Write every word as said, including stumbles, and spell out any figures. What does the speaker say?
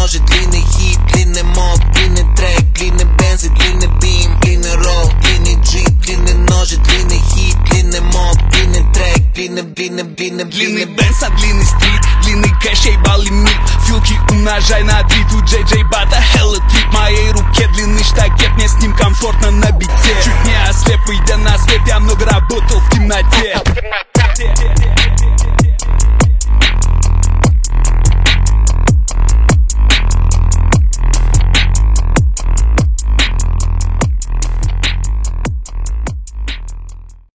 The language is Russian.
ножи, длинный хит, длинный моб, длинный трек, длинный бенз и длинный бим, длинный ролл, длинный джип, длинный ножи, длинный хит, длинный моб, длинный трек, длинный, длинный, длинный, длинный бенз, а длинный стрит, длинный кэш, ебал лимит, филки умножай на три, тут Джей Джей Бата, hella трип, моей руке